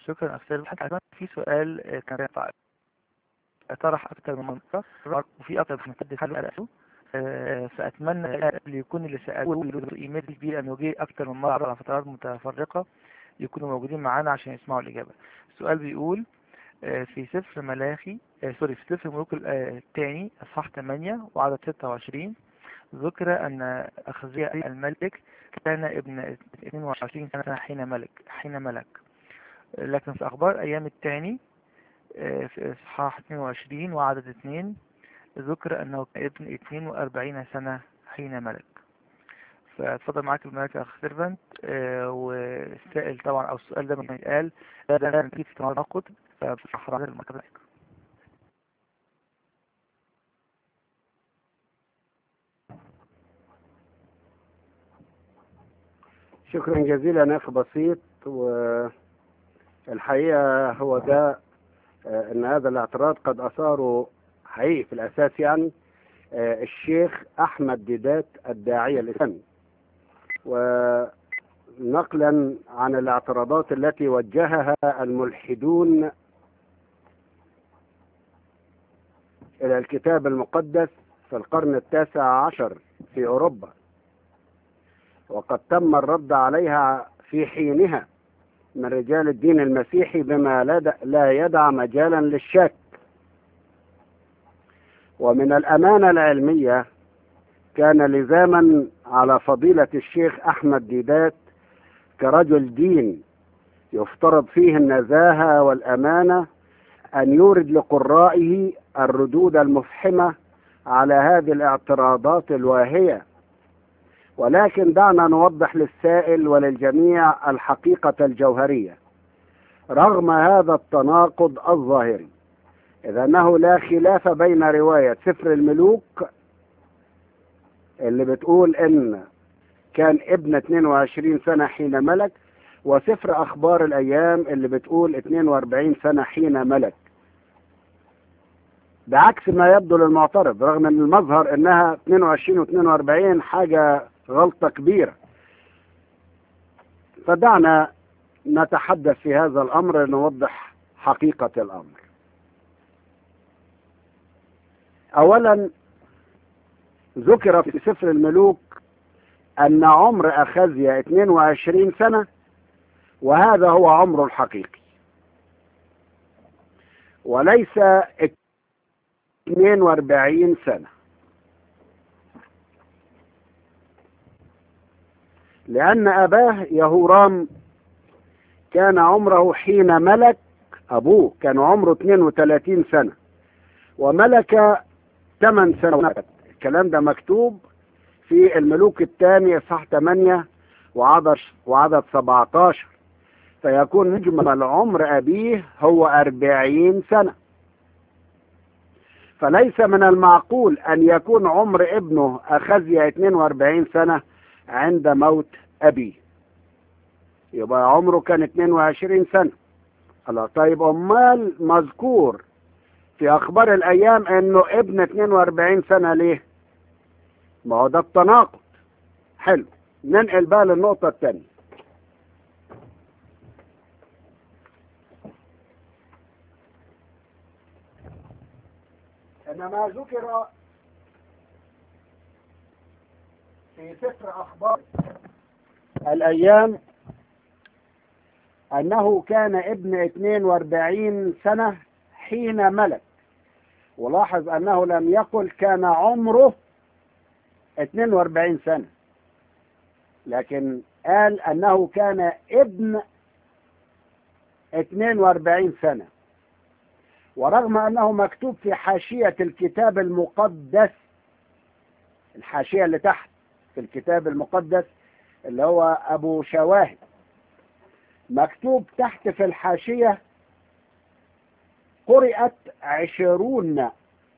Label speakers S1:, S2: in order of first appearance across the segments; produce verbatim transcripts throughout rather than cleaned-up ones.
S1: شكرا أستاذ. حتى في سؤال آه، كان طرح أكثر من منطقة وفي أكثر من حد حل رأسه، آه، فأتمنى اللي يكون اللي سألوه يرسلوا إيميل كبير أن يجي أكثر من مرة على فترات متفرقة يكونوا موجودين معانا عشان يسمعوا الإجابة. السؤال بيقول آه، في سفر ملاخي آه، سوري في سفر ملوك الثاني أصحاح ثمانية وعدد ستة وعشرين ذكر أن أخزيا الملك كان ابن اثنين وعشرين سنة حين ملك حين ملك لكن في أخبار أيام الثاني آه، في إصحاح اثنين وعشرين وعدد اثنين ذكر أنه كان ابن اثنين وأربعين سنة حين ملك. فاتفضل معاك الملك يا أخ سيرفنت. آه، والسائل طبعا أو السؤال ده من قال لا ده أكيد في تناقض، فبصراحة المكتب.
S2: شكرا جزيلا يا أخ بسيط. والحقيقة هو ده آه، أن هذا الاعتراض قد أثاره حقيقي في الأساس يعني آه، الشيخ أحمد ديدات الداعية الإسلامي، ونقلا عن الاعتراضات التي وجهها الملحدون إلى الكتاب المقدس في القرن التاسع عشر في أوروبا، وقد تم الرد عليها في حينها من رجال الدين المسيحي بما لا يدع مجالا للشك. ومن الأمانة العلمية كان لزاما على فضيلة الشيخ أحمد ديدات كرجل دين يفترض فيه النزاهة والأمانة أن يورد لقرائه الردود المفحمة على هذه الاعتراضات الواهية. ولكن دعنا نوضح للسائل وللجميع الحقيقة الجوهرية رغم هذا التناقض الظاهري، إذ أنه لا خلاف بين رواية سفر الملوك اللي بتقول إن كان ابن اثنين وعشرين سنة حين ملك، وسفر أخبار الأيام اللي بتقول اثنين وأربعين سنة حين ملك، بعكس ما يبدو للمعترض، رغم أن المظهر أنها اثنين وعشرين و اثنين وأربعين حاجة غلطة كبيرة. فدعنا نتحدث في هذا الأمر نوضح حقيقة الأمر. أولا، ذكر في سفر الملوك أن عمر أخزيا اثنين وعشرين سنة، وهذا هو عمره الحقيقي، وليس اثنين وأربعين سنة، لأن أباه يهورام كان عمره حين ملك، أبوه كان عمره اثنين وثلاثين سنة وملك ثمان سنوات. الكلام ده مكتوب في الملوك الثاني صح ثمانية وعدد وعدد سبعة عشر، فيكون مجمل عمر أبيه هو أربعين سنة. فليس من المعقول أن يكون عمر ابنه أخزيا اثنين وأربعين سنة عند موت أبيه، يبقى عمره كان اثنين وعشرين سنة. الله، طيب أمال مذكور في أخبار الأيام أنه ابن اثنين وأربعين سنة ليه؟ ما هو ده التناقض. حلو، ننقل بقى للنقطة الثانية. إنما ذكر في سفر أخبار الأيام أنه كان ابن اثنين وأربعين سنة حين ملك، ولاحظ أنه لم يقل كان عمره اثنين وأربعين سنة، لكن قال أنه كان ابن اثنين وأربعين سنة. ورغم أنه مكتوب في حاشية الكتاب المقدس، الحاشية اللي تحت في الكتاب المقدس اللي هو أبو شواهد، مكتوب تحت في الحاشية قرأت عشرون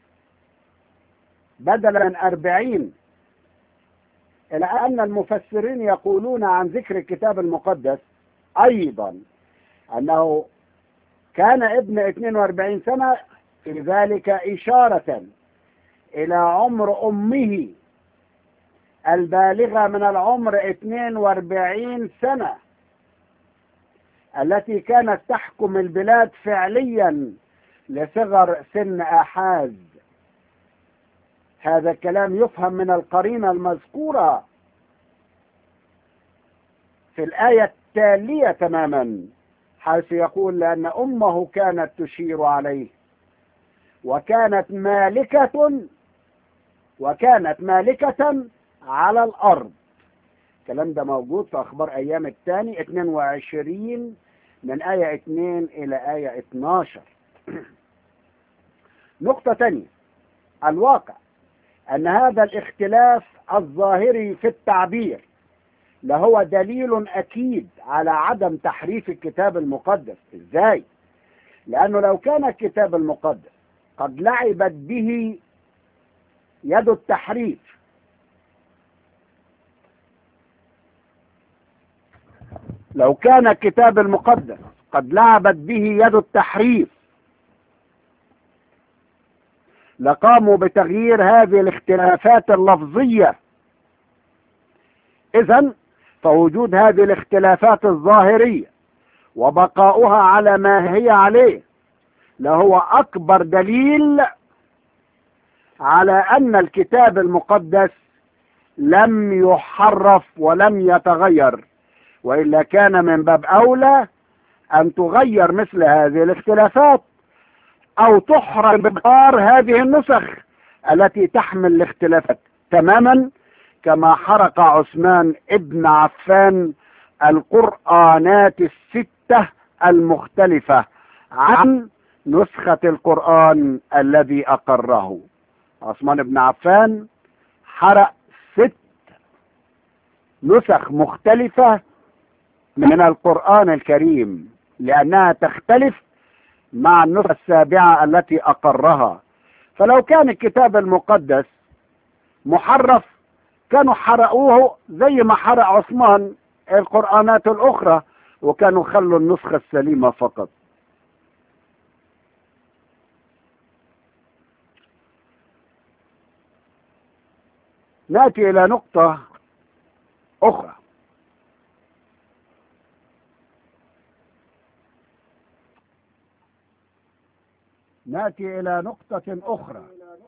S2: بدلا من أربعين، إلى أن المفسرين يقولون عن ذكر الكتاب المقدس أيضا أنه كان ابن اثنين وأربعين سنة، في ذلك إشارة إلى عمر أمه البالغة من العمر اثنين وأربعين سنة، التي كانت تحكم البلاد فعليا لصغر سن آحاز. هذا الكلام يفهم من القرينة المذكورة في الآية التالية تماما، حيث يقول لأن أمه كانت تشير عليه وكانت مالكة وكانت مالكة على الأرض. الكلام ده موجود في أخبار أيام الثاني اثنين وعشرين من آية اثنين إلى آية اثناشر. نقطة تانية، الواقع أن هذا الاختلاف الظاهري في التعبير لهو دليل أكيد على عدم تحريف الكتاب المقدس. إزاي؟ لأنه لو كان الكتاب المقدس قد لعبت به يد التحريف لو كان الكتاب المقدس قد لعبت به يد التحريف لقاموا بتغيير هذه الاختلافات اللفظية. إذن فوجود هذه الاختلافات الظاهرية وبقاؤها على ما هي عليه لهو أكبر دليل على أن الكتاب المقدس لم يحرف ولم يتغير، وإلا كان من باب أولى أن تغير مثل هذه الاختلافات أو تحرق بقار هذه النسخ التي تحمل الاختلافات، تماما كما حرق عثمان ابن عفان القرآنات الستة المختلفة عن نسخة القرآن الذي أقره. عثمان بن عفان حرق ست نسخ مختلفة من القرآن الكريم لأنها تختلف مع النسخة السابعة التي أقرها. فلو كان الكتاب المقدس محرف كانوا حرقوه زي ما حرق عثمان القرآنات الأخرى، وكانوا خلوا النسخة السليمة فقط. نأتي إلى نقطة أخرى. نأتي إلى نقطة أخرى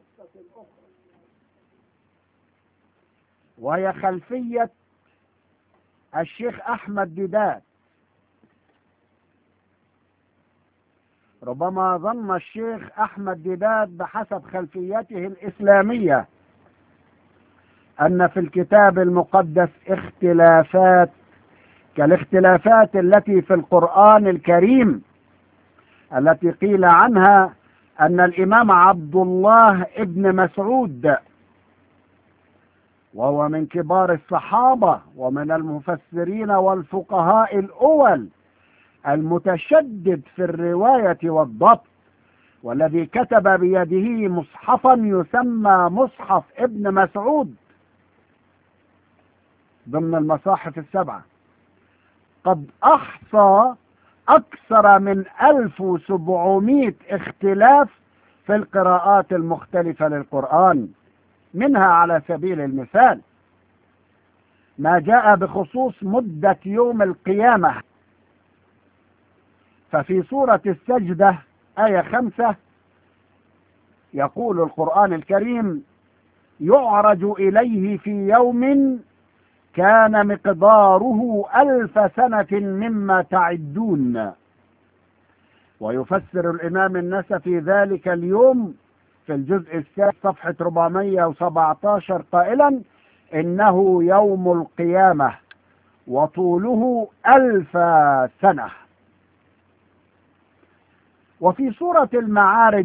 S2: وهي خلفية الشيخ أحمد ديدات. ربما ظن الشيخ أحمد ديدات بحسب خلفيته الإسلامية أن في الكتاب المقدس اختلافات كالاختلافات التي في القرآن الكريم، التي قيل عنها أن الإمام عبد الله ابن مسعود وهو من كبار الصحابة ومن المفسرين والفقهاء الأول المتشدد في الرواية والضبط، والذي كتب بيده مصحفا يسمى مصحف ابن مسعود ضمن المصاحف السبعة، قد أحصى أكثر من ألف وسبعمائة اختلاف في القراءات المختلفة للقرآن. منها على سبيل المثال ما جاء بخصوص مدة يوم القيامة، ففي سورة السجدة آية خمسة يقول القرآن الكريم: يعرج إليه في يوم كان مقداره ألف سنة مما تعدون. ويفسر الإمام النسفي ذلك اليوم في الجزء الثالث صفحة أربعمائة وسبعة عشر قائلا: إنه يوم القيامة وطوله ألف سنة. وفي سورة المعارج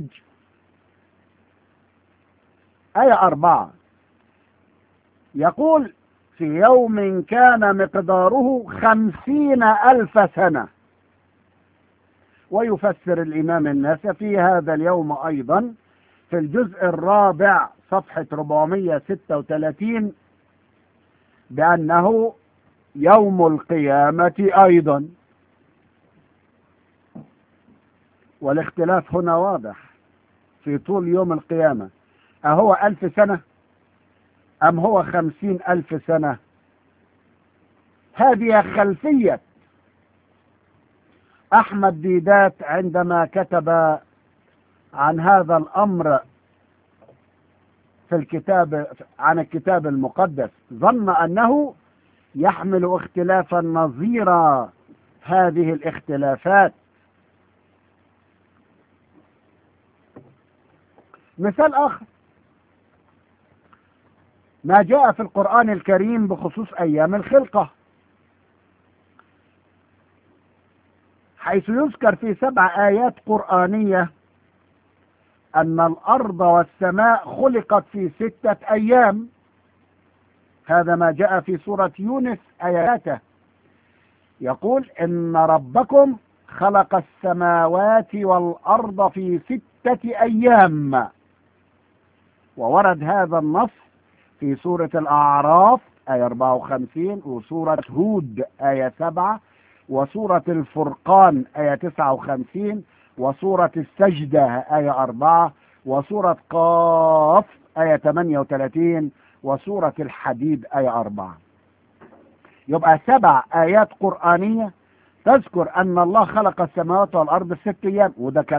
S2: آية أربعة يقول: في يوم كان مقداره خمسين ألف سنة. ويفسر الإمام النسفي هذا اليوم أيضا في الجزء الرابع صفحة أربعمائة وستة وثلاثين بأنه يوم القيامة أيضا. والاختلاف هنا واضح في طول يوم القيامة، أهو ألف سنة أم هو خمسين ألف سنة؟ هذه خلفية أحمد ديدات عندما كتب عن هذا الأمر في الكتاب عن الكتاب المقدس ظن أنه يحمل اختلافا نظير هذه الاختلافات. مثال آخر ما جاء في القرآن الكريم بخصوص أيام الخلقة، حيث يذكر في سبع آيات قرآنية أن الأرض والسماء خلقت في ستة أيام. هذا ما جاء في سورة يونس آياته، يقول إن ربكم خلق السماوات والأرض في ستة أيام. وورد هذا النص في سورة الأعراف آية أربعة وخمسين، وسورة هود آية سبعة، وسورة الفرقان آية تسعة وخمسين، وسورة السجدة آية أربعة، وسورة قاف آية ثمانية وثلاثين، وسورة الحديد آية أربعة. يبقى سبع آيات قرآنية تذكر أن الله خلق السماوات والأرض في ست أيام، وده